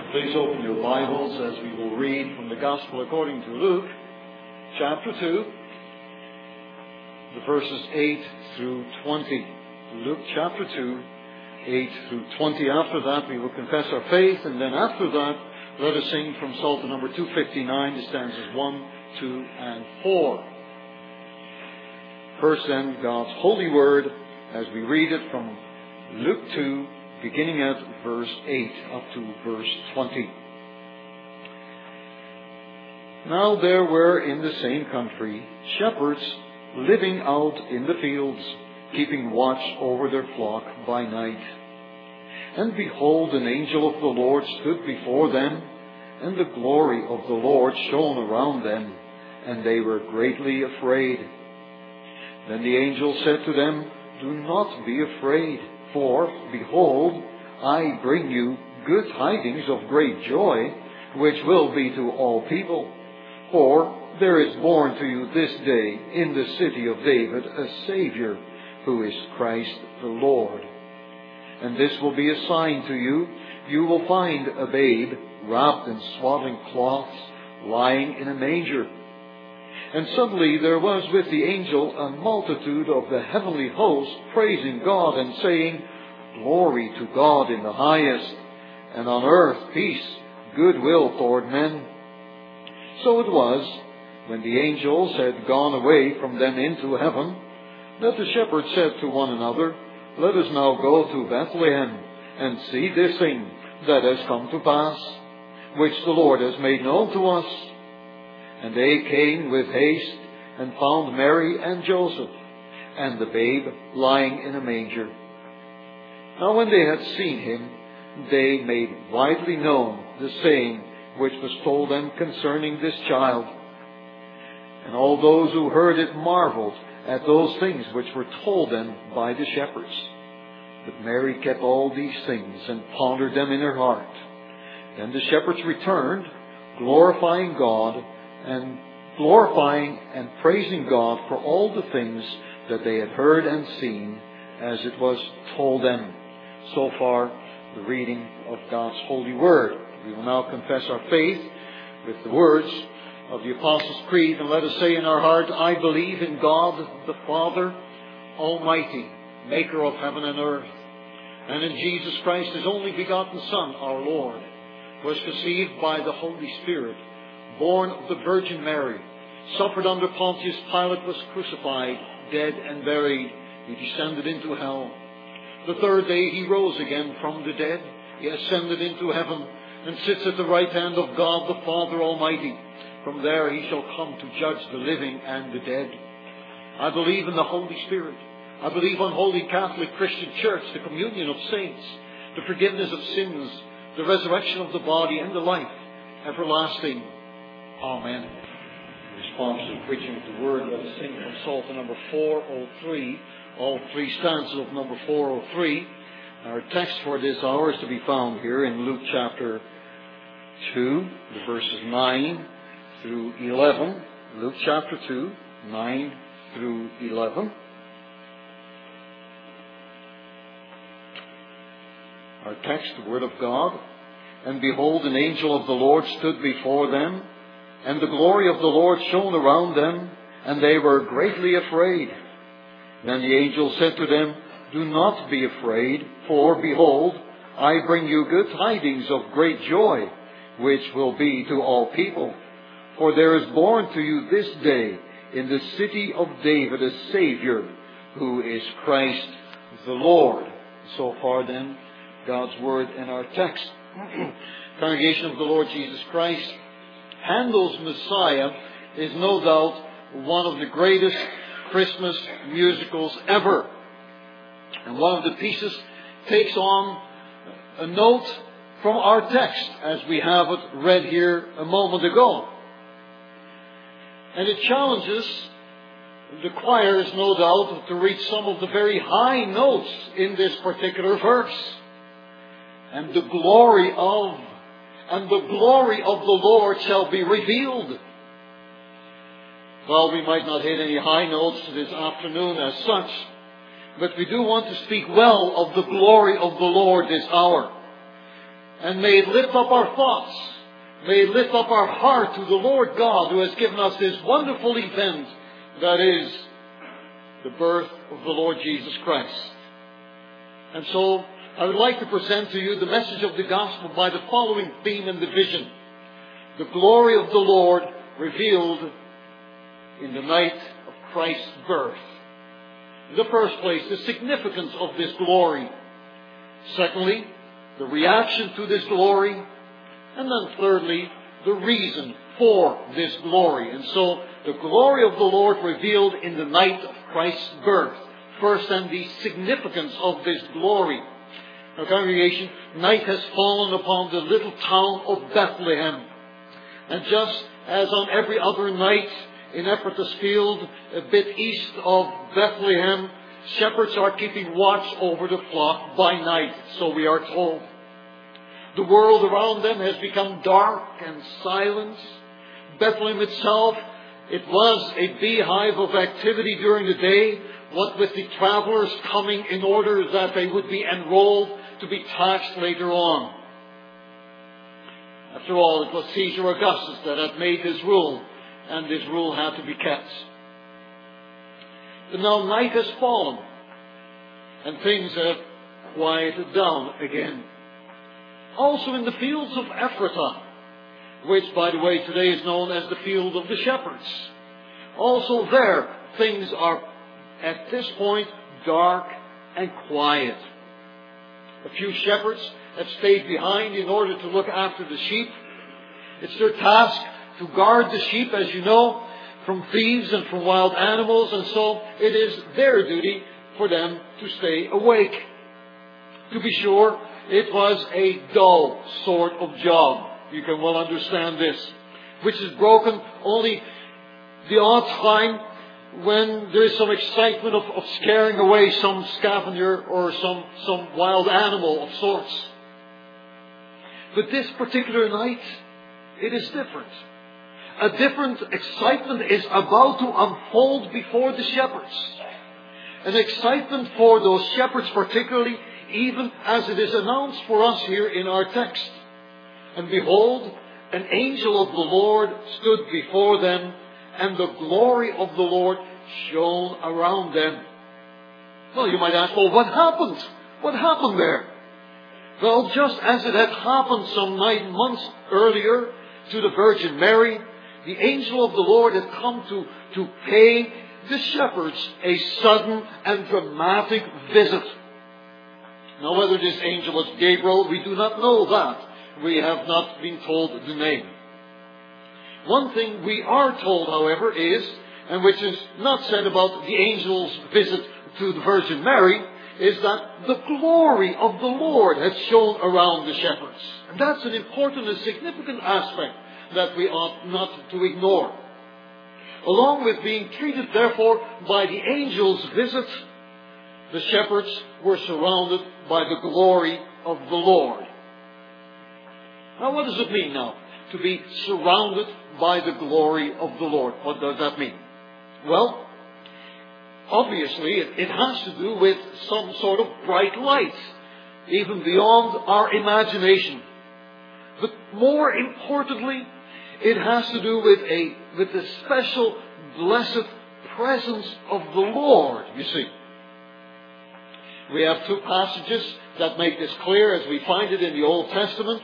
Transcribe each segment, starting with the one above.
Please open your Bibles as we will read from the Gospel according to Luke, chapter 2, the verses 8 through 20. Luke chapter 2, 8 through 20. After that, we will confess our faith, and then after that, let us sing from Psalter number 259, the stanzas 1, 2, and 4. First then, God's holy word, as we read it from Luke 2, beginning at verse 8 up to verse 20. Now there were in the same country shepherds living out in the fields, keeping watch over their flock by night. And behold, an angel of the Lord stood before them, and the glory of the Lord shone around them, and they were greatly afraid. Then the angel said to them, "Do not be afraid. For, behold, I bring you good tidings of great joy, which will be to all people. For there is born to you this day in the city of David a Savior, who is Christ the Lord. And this will be a sign to you. You will find a babe wrapped in swaddling cloths, lying in a manger." And suddenly there was with the angel a multitude of the heavenly host, praising God and saying, "Glory to God in the highest, and on earth peace, goodwill toward men." So it was, when the angels had gone away from them into heaven, that the shepherds said to one another, "Let us now go to Bethlehem, and see this thing that has come to pass, which the Lord has made known to us." And they came with haste, and found Mary and Joseph, and the babe lying in a manger. Now when they had seen him, they made widely known the saying which was told them concerning this child. And all those who heard it marveled at those things which were told them by the shepherds. But Mary kept all these things, and pondered them in her heart. Then the shepherds returned, glorifying and praising God for all the things that they had heard and seen, as it was told them. So far, the reading of God's holy word. We will now confess our faith with the words of the Apostles' Creed, and let us say in our heart, "I believe in God the Father Almighty, maker of heaven and earth, and in Jesus Christ, his only begotten Son, our Lord, who was conceived by the Holy Spirit, born of the Virgin Mary, suffered under Pontius Pilate, was crucified, dead and buried. He descended into hell. The third day he rose again from the dead. He ascended into heaven, and sits at the right hand of God the Father Almighty. From there he shall come to judge the living and the dead. I believe in the Holy Spirit. I believe on Holy Catholic Christian Church, the communion of saints, the forgiveness of sins, the resurrection of the body, and the life everlasting. Amen." In response to the preaching of the word, let us sing from Psalter number 403, all three stanzas of number 403. Our text for this hour is to be found here in Luke chapter 2, the verses 9 through 11. Luke chapter 2, 9 through 11. Our text, the Word of God. "And behold, an angel of the Lord stood before them, and the glory of the Lord shone around them, and they were greatly afraid. Then the angel said to them, 'Do not be afraid, for behold, I bring you good tidings of great joy, which will be to all people. For there is born to you this day in the city of David a Savior, who is Christ the Lord.'" So far then, God's word in our text. Congregation of the Lord Jesus Christ, Handel's Messiah is no doubt one of the greatest Christmas musicals ever. And one of the pieces takes on a note from our text, as we have it read here a moment ago. And it challenges the choirs, no doubt, to reach some of the very high notes in this particular verse. "And the glory of the Lord shall be revealed." Well, we might not hit any high notes this afternoon as such, but we do want to speak well of the glory of the Lord this hour. And may it lift up our thoughts. May it lift up our heart to the Lord God who has given us this wonderful event that is the birth of the Lord Jesus Christ. And so I would like to present to you the message of the gospel by the following theme and division. The glory of the Lord revealed in the night of Christ's birth. In the first place, the significance of this glory. Secondly, the reaction to this glory. And then thirdly, the reason for this glory. And so, the glory of the Lord revealed in the night of Christ's birth. First, then, the significance of this glory. Now, congregation, night has fallen upon the little town of Bethlehem. And just as on every other night in Ephrathah's field, a bit east of Bethlehem, shepherds are keeping watch over the flock by night, so we are told. The world around them has become dark and silent. Bethlehem itself, it was a beehive of activity during the day, what with the travelers coming in order that they would be enrolled to be taxed later on. After all, it was Caesar Augustus that had made this rule, and this rule had to be kept. But now night has fallen, and things have quieted down again. Also in the fields of Ephrathah, which, by the way, today is known as the field of the shepherds. Also there, things are, at this point, dark and quiet. A few shepherds have stayed behind in order to look after the sheep. It's their task to guard the sheep, as you know, from thieves and from wild animals, and so it is their duty for them to stay awake. To be sure, it was a dull sort of job. You can well understand this. Which is broken only the odd time when there is some excitement of scaring away some scavenger or some wild animal of sorts. But this particular night, it is different. A different excitement is about to unfold before the shepherds. An excitement for those shepherds particularly, even as it is announced for us here in our text. And behold, an angel of the Lord stood before them, and the glory of the Lord shone around them. Well, you might ask, well, what happened? What happened there? Well, just as it had happened some 9 months earlier to the Virgin Mary, the angel of the Lord had come to pay the shepherds a sudden and dramatic visit. Now, whether this angel was Gabriel, we do not know that. We have not been told the name. One thing we are told, however, is, and which is not said about the angel's visit to the Virgin Mary, is that the glory of the Lord had shone around the shepherds. And that's an important and significant aspect that we ought not to ignore. Along with being treated, therefore, by the angel's visit, the shepherds were surrounded by the glory of the Lord. Now, what does it mean now to be surrounded by the glory of the Lord? What does that mean? Well, obviously, it has to do with some sort of bright light, even beyond our imagination. But more importantly, it has to do with the special, blessed presence of the Lord, you see. We have two passages that make this clear as we find it in the Old Testament.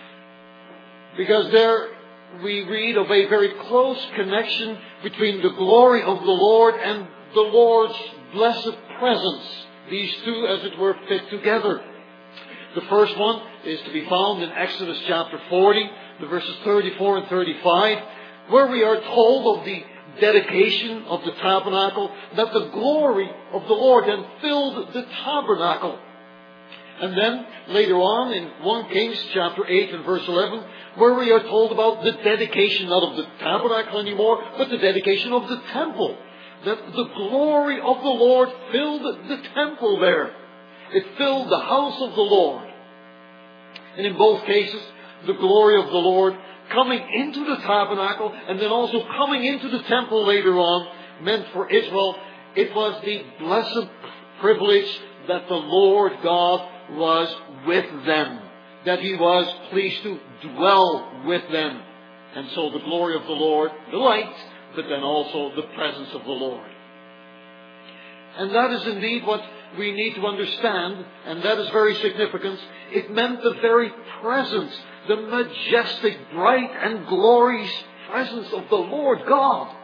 Because there we read of a very close connection between the glory of the Lord and the Lord's blessed presence. These two, as it were, fit together. The first one is to be found in Exodus chapter 40, the verses 34 and 35, where we are told of the dedication of the tabernacle, that the glory of the Lord then filled the tabernacle. And then, later on, in 1 Kings chapter 8 and verse 11, where we are told about the dedication not of the tabernacle anymore, but the dedication of the temple. That the glory of the Lord filled the temple there. It filled the house of the Lord. And in both cases, the glory of the Lord coming into the tabernacle and then also coming into the temple later on meant for Israel, it was the blessed privilege that the Lord God was with them. that He was pleased to dwell with them. And so the glory of the Lord, the light, but then also the presence of the Lord. And that is indeed what we need to understand, and that is very significant. It meant the very presence, the majestic, bright and glorious presence of the Lord God.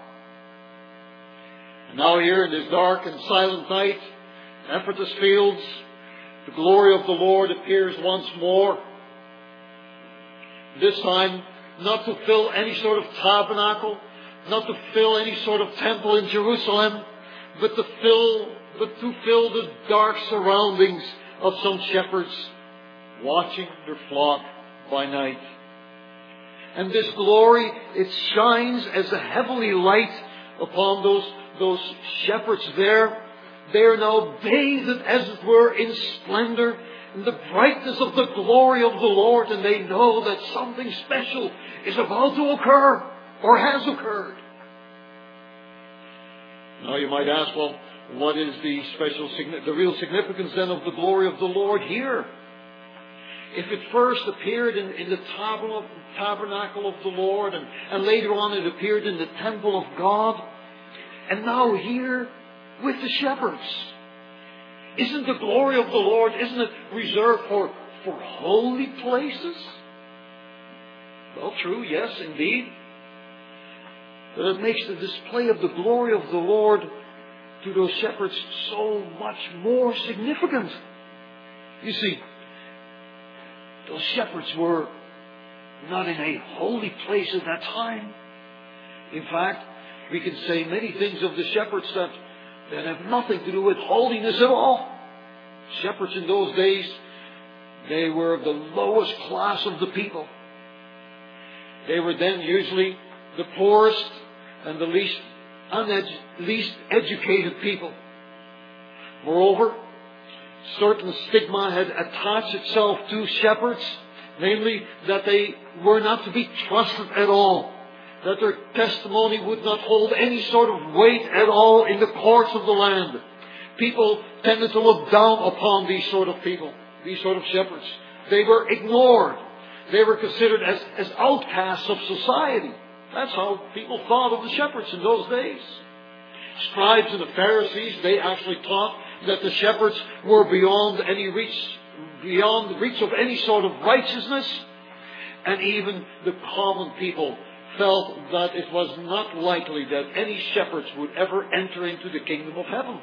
And now here in this dark and silent night, Ephrata's fields, the glory of the Lord appears once more. This time, not to fill any sort of tabernacle, not to fill any sort of temple in Jerusalem, but to fill the dark surroundings of some shepherds watching their flock by night. And this glory, it shines as a heavenly light upon those shepherds there. They are now bathed, as it were, in splendor, in the brightness of the glory of the Lord, and they know that something special is about to occur, or has occurred. Now you might ask, well, what is the real significance then of the glory of the Lord here? If it first appeared in the tabernacle of the Lord, and later on it appeared in the temple of God, and now here with the shepherds, isn't the glory of the Lord, isn't it reserved for holy places? Well, true, yes, indeed. But it makes the display of the glory of the Lord to those shepherds so much more significant. You see, those shepherds were not in a holy place at that time. In fact, we can say many things of the shepherds that have nothing to do with holiness at all. Shepherds in those days, they were the lowest class of the people. They were then usually the poorest and the least educated people. Moreover, certain stigma had attached itself to shepherds, namely that they were not to be trusted at all, that their testimony would not hold any sort of weight at all in the courts of the land. People tended to look down upon these sort of people, these sort of shepherds. They were ignored. They were considered as outcasts of society. That's how people thought of the shepherds in those days. Scribes and the Pharisees, they actually taught that the shepherds were beyond the reach of any sort of righteousness. And even the common people felt that it was not likely that any shepherds would ever enter into the kingdom of heaven.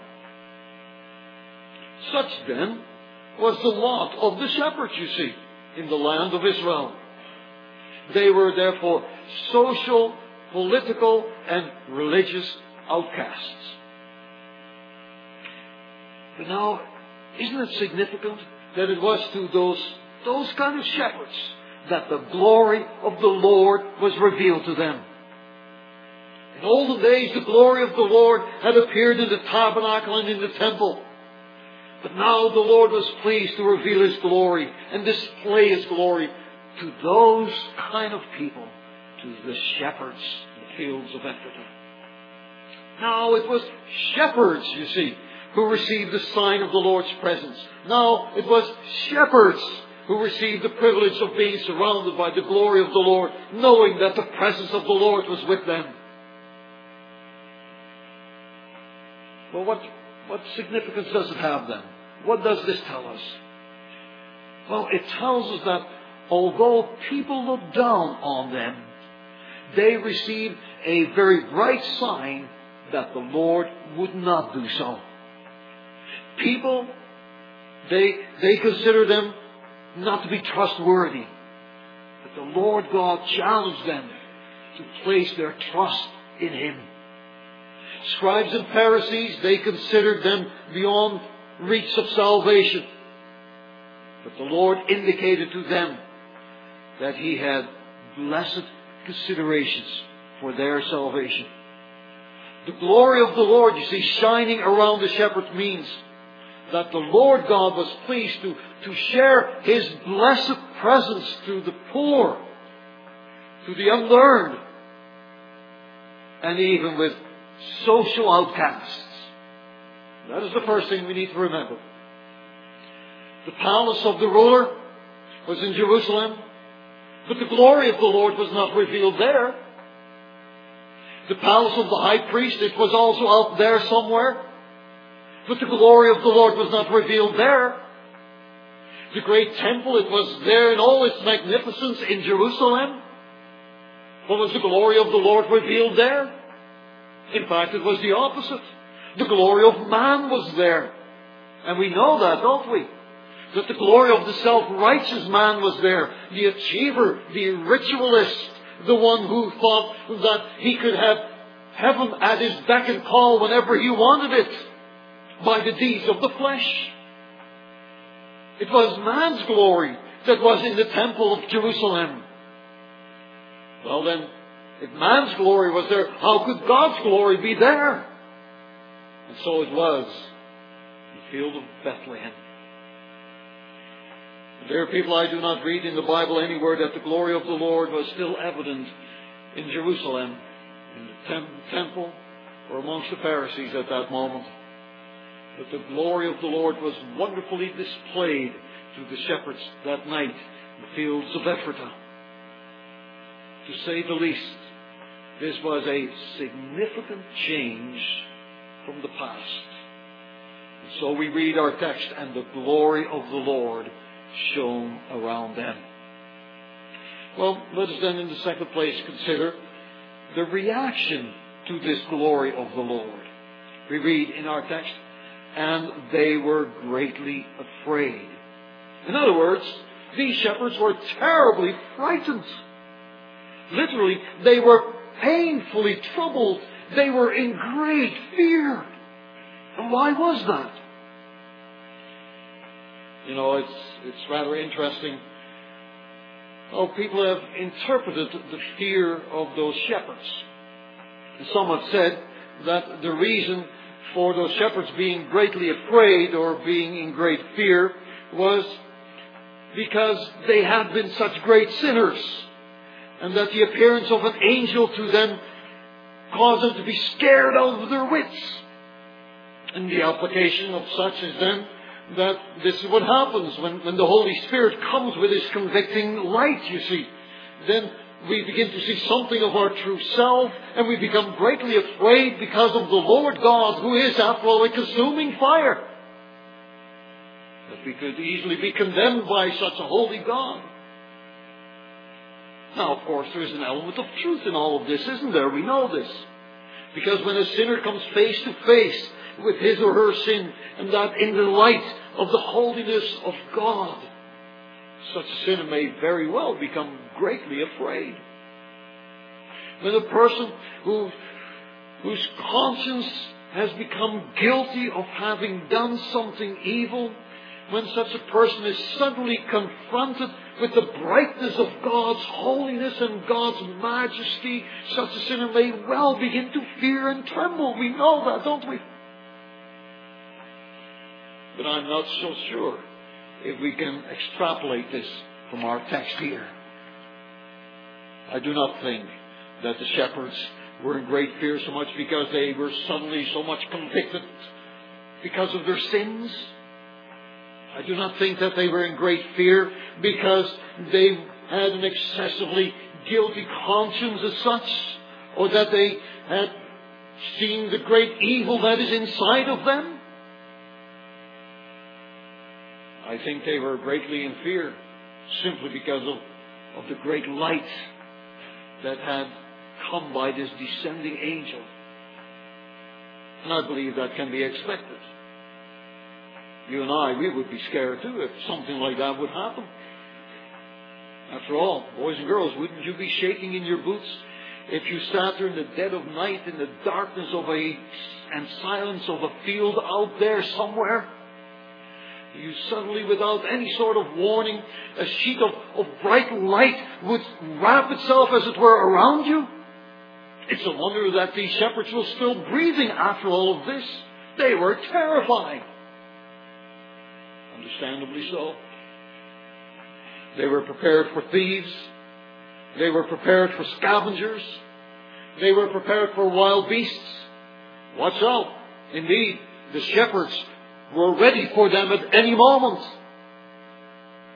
Such then was the lot of the shepherds, you see, in the land of Israel. They were therefore social, political, and religious outcasts. But now, isn't it significant that it was to those kind of shepherds that the glory of the Lord was revealed to them? In olden days, the glory of the Lord had appeared in the tabernacle and in the temple. But now the Lord was pleased to reveal His glory and display His glory to those kind of people, to the shepherds in the fields of Ephrata. Now it was shepherds, you see, who received the sign of the Lord's presence. Now it was shepherds who received the privilege of being surrounded by the glory of the Lord, knowing that the presence of the Lord was with them. Well, what significance does it have then? What does this tell us? Well, it tells us that although people looked down on them, they received a very bright sign that the Lord would not do so. People, they consider them not to be trustworthy. But the Lord God challenged them to place their trust in Him. Scribes and Pharisees, they considered them beyond reach of salvation. But the Lord indicated to them that He had blessed considerations for their salvation. The glory of the Lord, you see, shining around the shepherds means that the Lord God was pleased to share His blessed presence to the poor, to the unlearned, and even with social outcasts. That is the first thing we need to remember. The palace of the ruler was in Jerusalem, but the glory of the Lord was not revealed there. The palace of the high priest, it was also out there somewhere, but the glory of the Lord was not revealed there. The great temple, it was there in all its magnificence in Jerusalem, but was the glory of the Lord revealed there? In fact, it was the opposite. The glory of man was there. And we know that, don't we? That the glory of the self-righteous man was there. The achiever, the ritualist, the one who thought that he could have heaven at his beck and call whenever he wanted it by the deeds of the flesh. It was man's glory that was in the temple of Jerusalem. Well then, if man's glory was there, how could God's glory be there? And so it was in the field of Bethlehem. Dear people, I do not read in the Bible anywhere that the glory of the Lord was still evident in Jerusalem, in the temple, or amongst the Pharisees at that moment. But the glory of the Lord was wonderfully displayed to the shepherds that night in the fields of Ephratah. To say the least, this was a significant change from the past. And so we read our text, and the glory of the Lord shone around them. Well, let us then in the second place consider the reaction to this glory of the Lord. We read in our text, and they were greatly afraid. In other words, these shepherds were terribly frightened. Literally, they were painfully troubled. They were in great fear. And why was that? You know, it's rather interesting how people have interpreted the fear of those shepherds. Some have said that the reason for those shepherds being greatly afraid or being in great fear was because they had been such great sinners, and that the appearance of an angel to them caused them to be scared out of their wits. And the application of such is then that this is what happens when the Holy Spirit comes with His convicting light, you see. Then we begin to see something of our true self, and we become greatly afraid because of the Lord God, who is, after all, a consuming fire. That we could easily be condemned by such a holy God. Now, of course, there is an element of truth in all of this, isn't there? We know this. Because when a sinner comes face to face with his or her sin, and that in the light of the holiness of God, such a sinner may very well become greatly afraid. When a person whose conscience has become guilty of having done something evil, when such a person is suddenly confronted with the brightness of God's holiness and God's majesty, such a sinner may well begin to fear and tremble. We know that, don't we? But I'm not so sure if we can extrapolate this from our text here. I do not think that the shepherds were in great fear so much because they were suddenly so much convicted because of their sins. I do not think that they were in great fear because they had an excessively guilty conscience as such, or that they had seen the great evil that is inside of them. I think they were greatly in fear simply because of the great light that had come by this descending angel. And I believe that can be expected. You and I, we would be scared too if something like that would happen. After all, boys and girls, wouldn't you be shaking in your boots if you sat there in the dead of night in the darkness and silence of a field out there somewhere? You suddenly, without any sort of warning, a sheet of bright light would wrap itself, as it were, around you? It's a wonder that these shepherds were still breathing after all of this. They were terrified. Understandably so. They were prepared for thieves. They were prepared for scavengers. They were prepared for wild beasts. Watch out. Indeed, the shepherds were ready for them at any moment.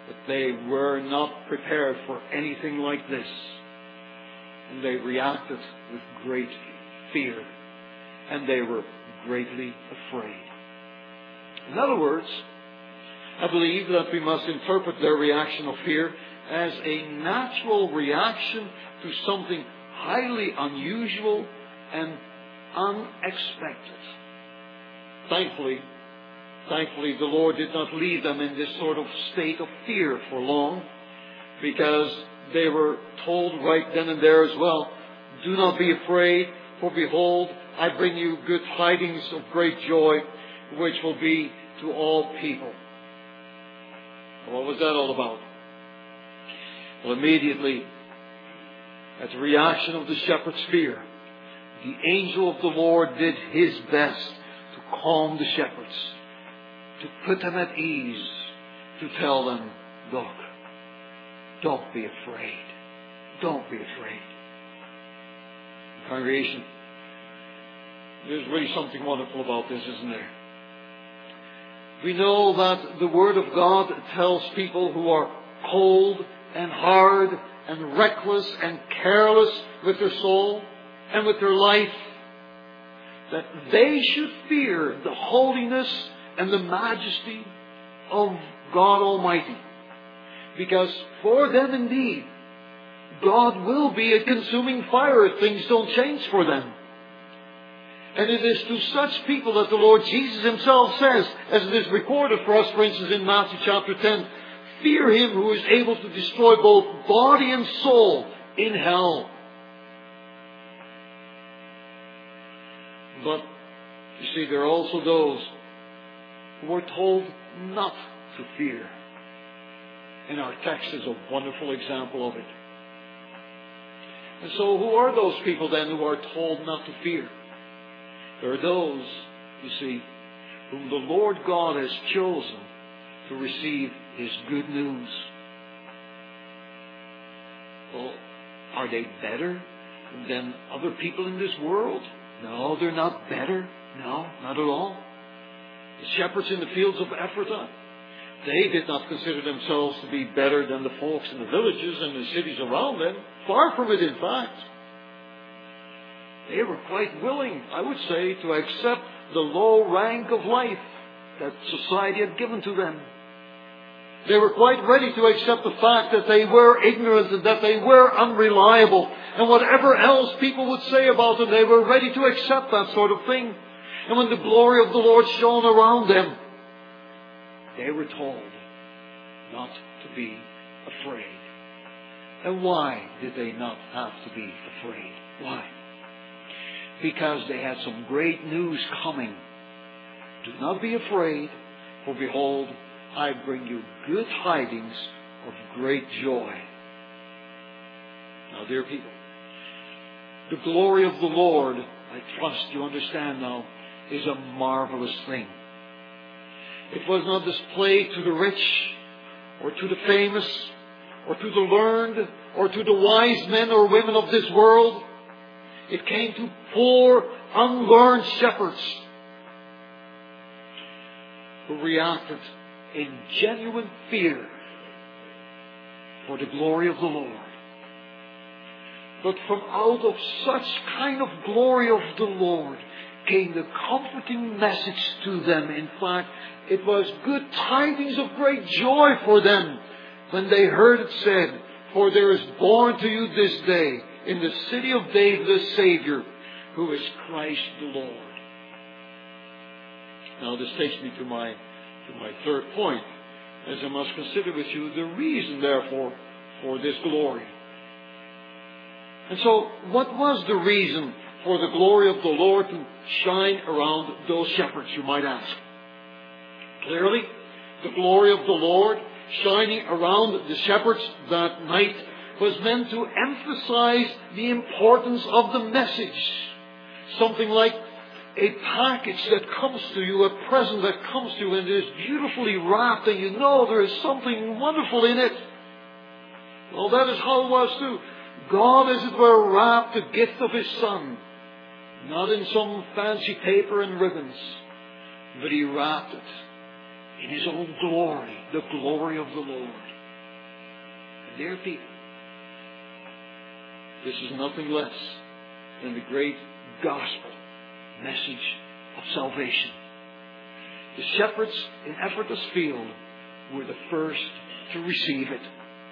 But they were not prepared for anything like this. And they reacted with great fear. And they were greatly afraid. In other words, I believe that we must interpret their reaction of fear as a natural reaction to something highly unusual and unexpected. Thankfully, the Lord did not leave them in this sort of state of fear for long, because they were told right then and there as well, do not be afraid, for behold, I bring you good tidings of great joy, which will be to all people. What was that all about? Well, immediately, at the reaction of the shepherd's fear, the angel of the Lord did his best to calm the shepherds, to put them at ease, to tell them, look, don't be afraid. Don't be afraid. Congregation, there's really something wonderful about this, isn't there? We know that the Word of God tells people who are cold and hard and reckless and careless with their soul and with their life, that they should fear the holiness and the majesty of God Almighty. Because for them indeed, God will be a consuming fire if things don't change for them. And it is to such people that the Lord Jesus Himself says, as it is recorded for us, for instance, in Matthew chapter 10, fear Him who is able to destroy both body and soul in hell. But, you see, there are also those who are told not to fear. And our text is a wonderful example of it. And so who are those people then who are told not to fear? There are those, you see, whom the Lord God has chosen to receive His good news. Well, are they better than other people in this world? No, they're not better. No, not at all. The shepherds in the fields of Ephrathah, they did not consider themselves to be better than the folks in the villages and the cities around them. Far from it, in fact. They were quite willing, I would say, to accept the low rank of life that society had given to them. They were quite ready to accept the fact that they were ignorant and that they were unreliable. And whatever else people would say about them, they were ready to accept that sort of thing. And when the glory of the Lord shone around them, they were told not to be afraid. And why did they not have to be afraid? Why? Because they had some great news coming. Do not be afraid, for behold, I bring you good tidings of great joy. Now, dear people, the glory of the Lord, I trust you understand now, is a marvelous thing. It was not displayed to the rich, or to the famous, or to the learned, or to the wise men or women of this world. It came to poor, unlearned shepherds who reacted in genuine fear for the glory of the Lord. But from out of such kind of glory of the Lord came the comforting message to them. In fact, it was good tidings of great joy for them when they heard it said, for there is born to you this day in the city of David a Savior, who is Christ the Lord. Now this takes me to my third point, as I must consider with you the reason, therefore, for this glory. And so, what was the reason for the glory of the Lord to shine around those shepherds, you might ask? Clearly, the glory of the Lord shining around the shepherds that night was meant to emphasize the importance of the message. Something like a package that comes to you, a present that comes to you, and is beautifully wrapped, and you know there is something wonderful in it. Well, that is how it was too. God, as it were, wrapped the gift of His Son, not in some fancy paper and ribbons, but He wrapped it in His own glory, the glory of the Lord. Dear people, this is nothing less than the great gospel message of salvation. The shepherds in Ephrathah's field were the first to receive it.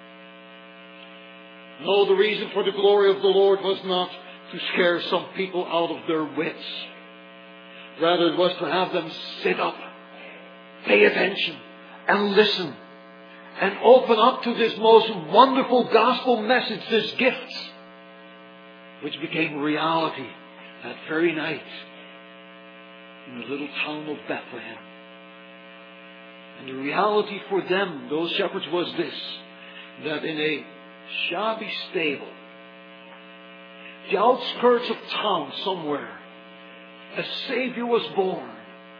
No, the reason for the glory of the Lord was not to scare some people out of their wits. Rather, it was to have them sit up, pay attention, and listen, and open up to this most wonderful gospel message, this gift, which became reality that very night in the little town of Bethlehem. And the reality for them, those shepherds, was this, that in a shabby stable, the outskirts of town somewhere, a Savior was born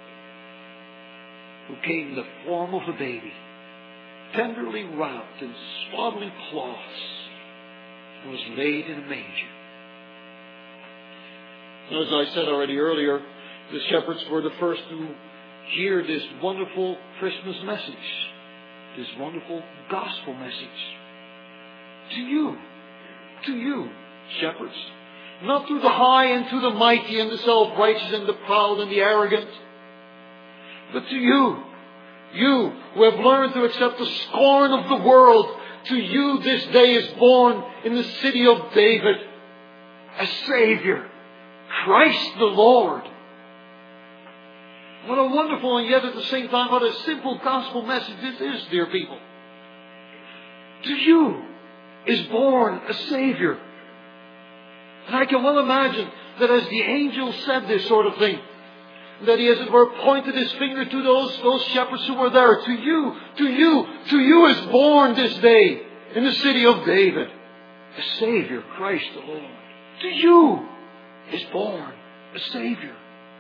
who came in the form of a baby, tenderly wrapped in swaddling cloths, and was laid in a manger. Now, as I said already earlier, the shepherds were the first to hear this wonderful Christmas message, this wonderful gospel message. To you, shepherds. Not to the high and to the mighty and the self-righteous and the proud and the arrogant. But to you who have learned to accept the scorn of the world. To you this day is born in the city of David a Savior, Christ the Lord. What a wonderful and yet at the same time what a simple gospel message this is, dear people. To you is born a Savior. And I can well imagine that as the angel said this sort of thing, that he, as it were, pointed his finger to those shepherds who were there. To you is born this day in the city of David a Savior, Christ the Lord. To you is born a Savior.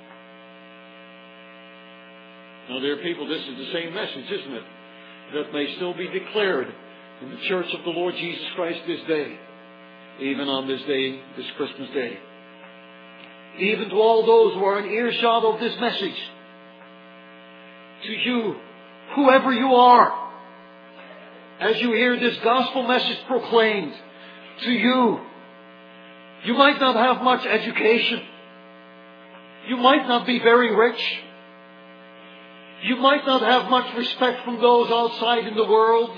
Now, dear people, this is the same message, isn't it? That may still be declared in the church of the Lord Jesus Christ this day. Even on this day, this Christmas day. Even to all those who are in earshot of this message. To you, whoever you are, as you hear this gospel message proclaimed, to you, you might not have much education. You might not be very rich. You might not have much respect from those outside in the world.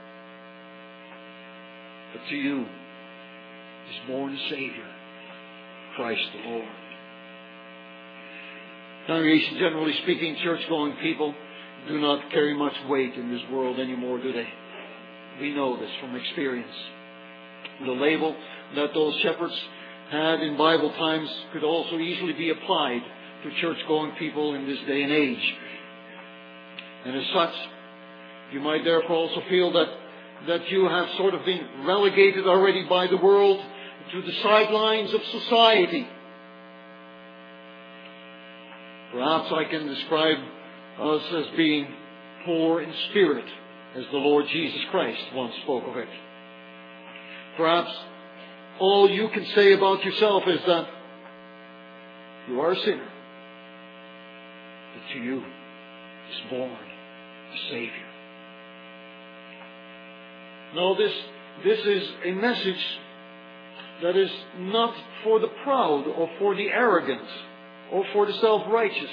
But to you is born a Savior, Christ the Lord. Congregation, generally speaking, church-going people do not carry much weight in this world anymore, do they? We know this from experience. The label that those shepherds had in Bible times could also easily be applied to church-going people in this day and age. And as such, you might therefore also feel that you have sort of been relegated already by the world to the sidelines of society. Perhaps I can describe us as being poor in spirit, as the Lord Jesus Christ once spoke of it. Perhaps all you can say about yourself is that you are a sinner. But to you is born a Savior. No, this is a message that is not for the proud or for the arrogant or for the self-righteous.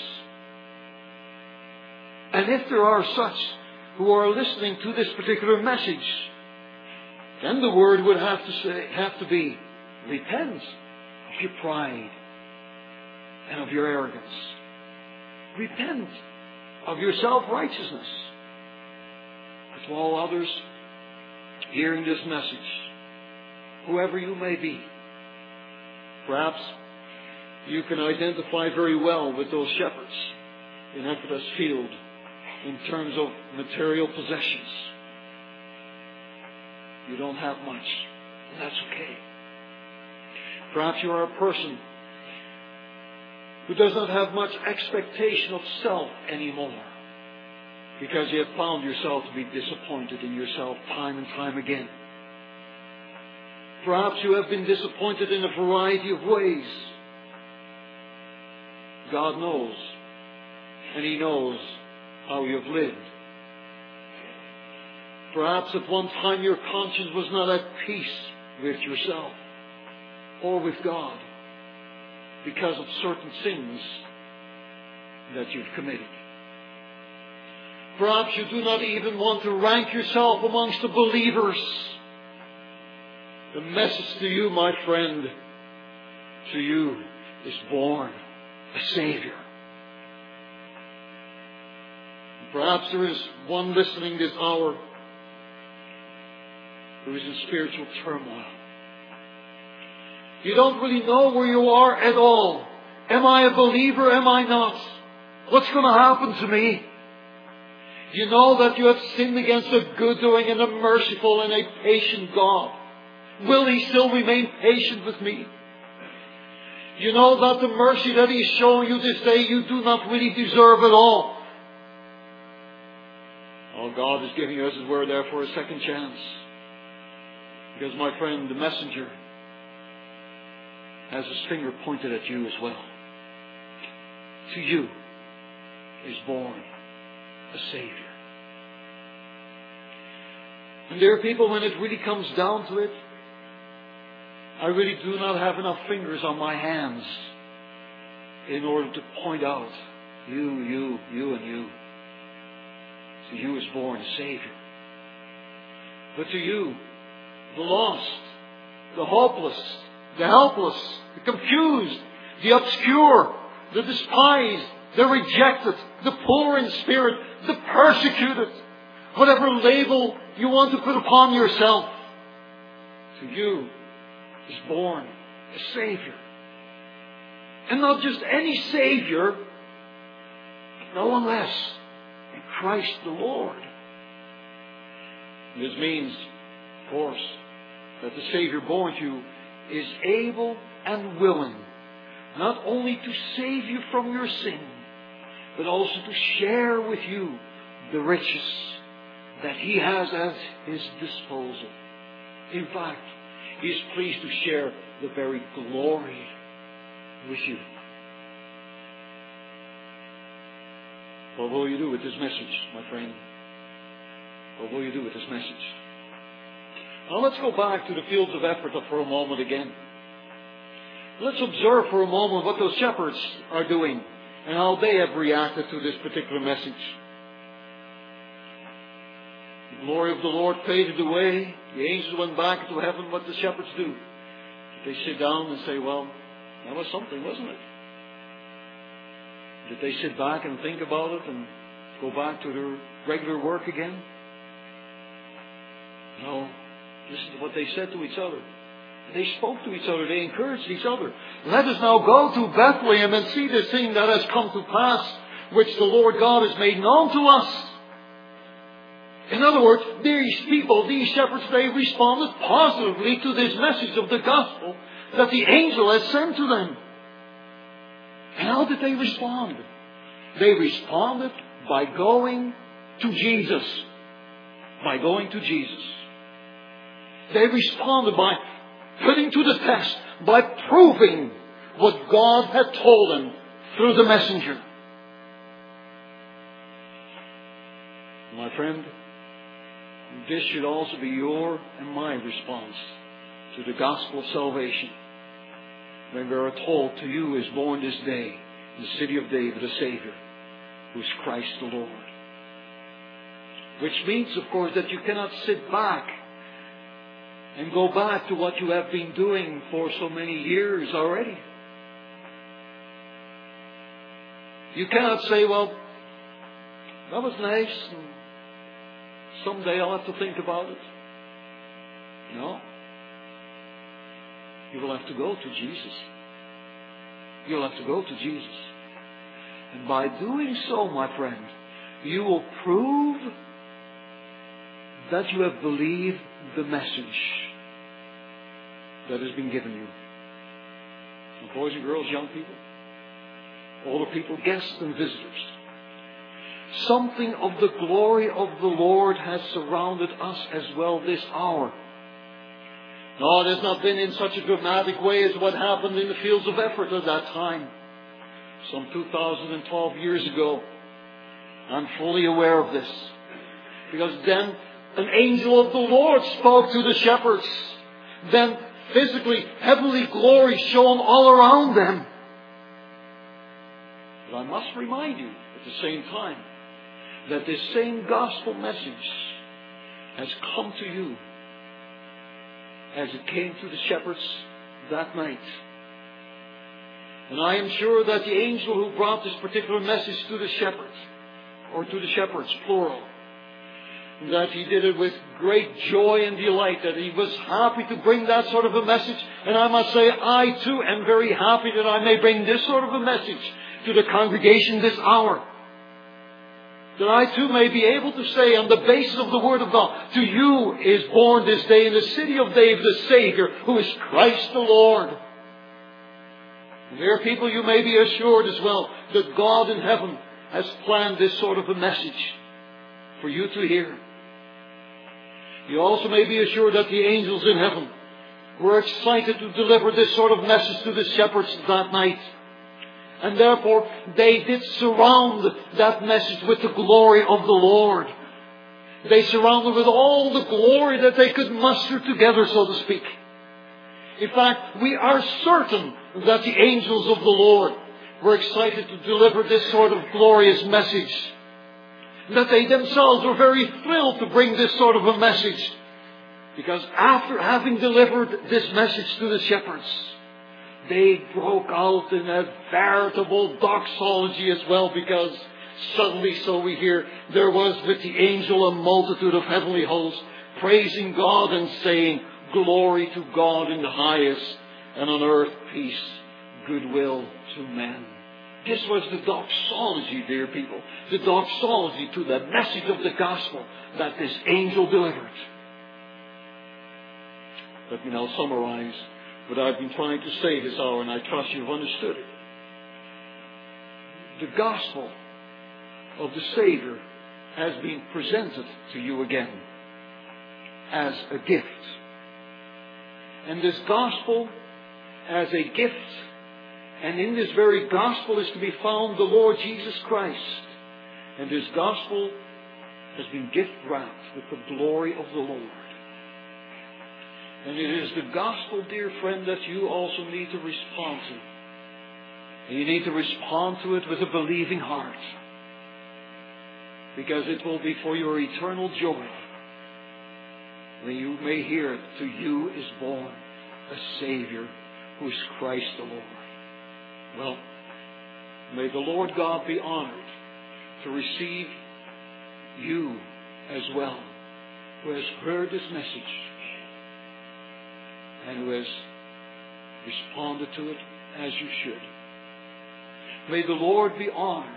And if there are such who are listening to this particular message, then the word would have to be, repent of your pride and of your arrogance. Repent of your self-righteousness. But to all others hearing this message, whoever you may be, perhaps you can identify very well with those shepherds in Ephrathah's field in terms of material possessions. You don't have much, and that's okay. Perhaps you are a person who does not have much expectation of self anymore because you have found yourself to be disappointed in yourself time and time again. Perhaps you have been disappointed in a variety of ways. God knows, and He knows how you have lived. Perhaps at one time your conscience was not at peace with yourself or with God because of certain sins that you've committed. Perhaps you do not even want to rank yourself amongst the believers. The message to you, my friend, to you is born a Savior. Perhaps there is one listening this hour who is in spiritual turmoil. You don't really know where you are at all. Am I a believer? Am I not? What's going to happen to me? You know that you have sinned against a good-doing and a merciful and a patient God. Will He still remain patient with me? You know that the mercy that He is showing you this day, you do not really deserve at all. Oh, God is giving you, as it were, therefore, a second chance. Because, my friend, the messenger has his finger pointed at you as well. To you is born a Savior. And dear people, when it really comes down to it, I really do not have enough fingers on my hands in order to point out you, and you. To you is born a Savior. But to you, the lost, the hopeless, the helpless, the confused, the obscure, the despised, the rejected, the poor in spirit, the persecuted, whatever label you want to put upon yourself, to you is born a Savior. And not just any Savior, no one less than Christ the Lord. This means, of course, that the Savior born to you is able and willing not only to save you from your sin, but also to share with you the riches that He has at His disposal. In fact, He is pleased to share the very glory with you. What will you do with this message, my friend? What will you do with this message? Now let's go back to the fields of Ephrathah for a moment again. Let's observe for a moment what those shepherds are doing and how they have reacted to this particular message. The glory of the Lord faded away. The angels went back into heaven. What did the shepherds do? Did they sit down and say, well, that was something, wasn't it? Did they sit back and think about it and go back to their regular work again? No. Listen to what they said to each other. They spoke to each other. They encouraged each other. Let us now go to Bethlehem and see this thing that has come to pass, which the Lord God has made known to us. In other words, these people, these shepherds, they responded positively to this message of the gospel that the angel had sent to them. And how did they respond? They responded by going to Jesus. By going to Jesus. They responded by putting to the test, by proving what God had told them through the messenger. My friend, this should also be your and my response to the gospel of salvation. When we are told, to you is born this day in the city of David a Savior, who is Christ the Lord. Which means, of course, that you cannot sit back and go back to what you have been doing for so many years already. You cannot say, well, that was nice, and someday I'll have to think about it. No. You will have to go to Jesus. You'll have to go to Jesus. And by doing so, my friend, you will prove that you have believed the message that has been given you. And boys and girls, young people, older people, guests and visitors. Something of the glory of the Lord has surrounded us as well this hour. No, it has not been in such a dramatic way as what happened in the fields of Ephrathah at that time, some 2012 years ago. I'm fully aware of this. Because then an angel of the Lord spoke to the shepherds. Then physically, heavenly glory shone all around them. But I must remind you at the same time that this same gospel message has come to you as it came to the shepherds that night. And I am sure that the angel who brought this particular message to the shepherds, or to the shepherds, plural, that he did it with great joy and delight, that he was happy to bring that sort of a message. And I must say, I too am very happy that I may bring this sort of a message to the congregation this hour. That I too may be able to say on the basis of the Word of God, to you is born this day in the city of David a Savior, who is Christ the Lord. And dear people, you may be assured as well that God in heaven has planned this sort of a message for you to hear. You also may be assured that the angels in heaven were excited to deliver this sort of message to the shepherds that night. And therefore, they did surround that message with the glory of the Lord. They surrounded with all the glory that they could muster together, so to speak. In fact, we are certain that the angels of the Lord were excited to deliver this sort of glorious message. That they themselves were very thrilled to bring this sort of a message. Because after having delivered this message to the shepherds, they broke out in a veritable doxology as well, because suddenly, so we hear, there was with the angel a multitude of heavenly hosts, praising God and saying, "Glory to God in the highest, and on earth peace, goodwill to men." This was the doxology, dear people. The doxology to the message of the gospel that this angel delivered. Let me now summarize what I've been trying to say this hour, and I trust you've understood it. The gospel of the Savior has been presented to you again as a gift. And this gospel as a gift, and in this very gospel is to be found the Lord Jesus Christ. And this gospel has been gift wrapped with the glory of the Lord. And it is the gospel, dear friend, that you also need to respond to. And you need to respond to it with a believing heart. Because it will be for your eternal joy when you may hear it, "To you is born a Savior who is Christ the Lord." Well, may the Lord God be honored to receive you as well, who has heard this message and who has responded to it as you should. May the Lord be honored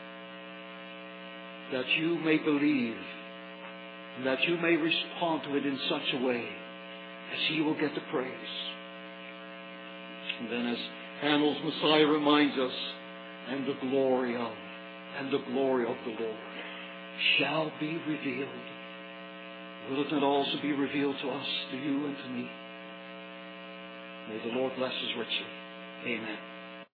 that you may believe and that you may respond to it in such a way as He will get the praise. And then, as Handel's Messiah reminds us, and the glory of the Lord shall be revealed. Will it not also be revealed to us, to you and to me? May the Lord bless us richly. Amen.